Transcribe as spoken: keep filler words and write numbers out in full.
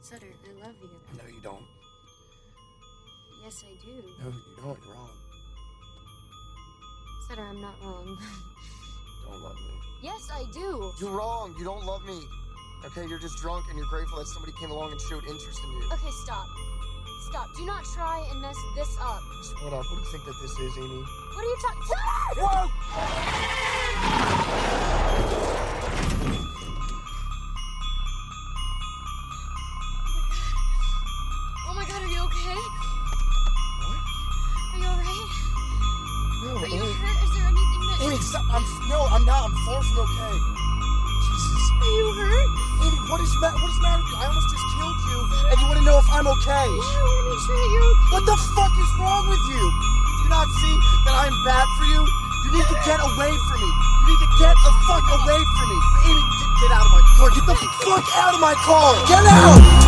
Sutter, I love you. No, you don't. Yes, I do. No, you don't. You're wrong. Sutter, I'm not wrong. You don't love me. Yes, I do. You're wrong. You don't love me. Okay, you're just drunk and you're grateful that somebody came along and showed interest in you. Okay, stop. Stop. Do not try and mess this up. Hold up. What do you think that this is, Amy? What are you talking? Whoa! Oh my god, are you okay? What? Are you alright? No, Are you Amy. hurt? Is there anything that... Amy, stop. I'm, no, I'm not. I'm far from okay. Jesus. Are you hurt? Amy, what is, ma- what is the matter with you? I almost just killed you, and you want to know if I'm okay. Yeah, I want to make sure that you're okay. What the fuck is wrong with you? Do you not see that I'm bad for you? You need to get away from me. You need to get the fuck away from me. Amy, get, get out of my car. Get the fuck out of my car. Get out!